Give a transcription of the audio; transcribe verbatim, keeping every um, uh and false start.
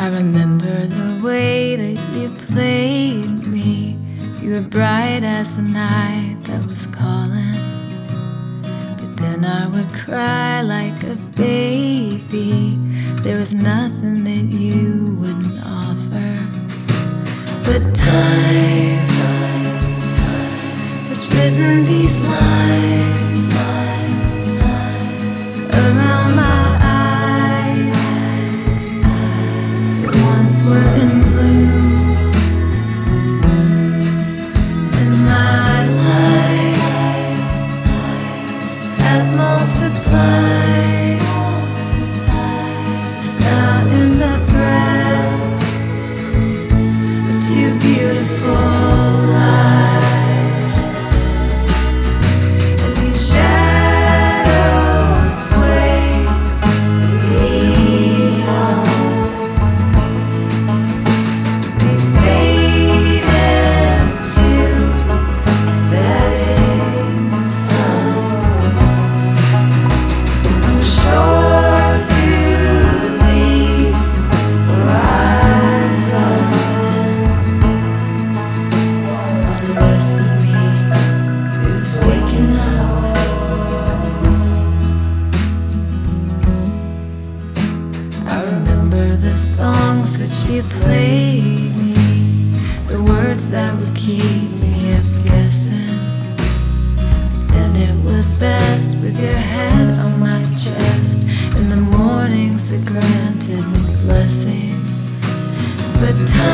I remember the way that you played me. You were bright as the night that was calling. But then I would cry like a baby. There was nothing that you wouldn't offer. But time, time, time has written these lines, lines, lines around my eyes that once were in blue. And my life has multiplied. It's not in the breath. It's your beautiful life. And these shadows sway me on. They fade into the setting sun. I'm sure to leave horizon. The rest of me is waking up. I remember the songs that you played me, the words that would keep me up guessing. Then it was best with your head on my chest in the mornings that granted me blessings. But time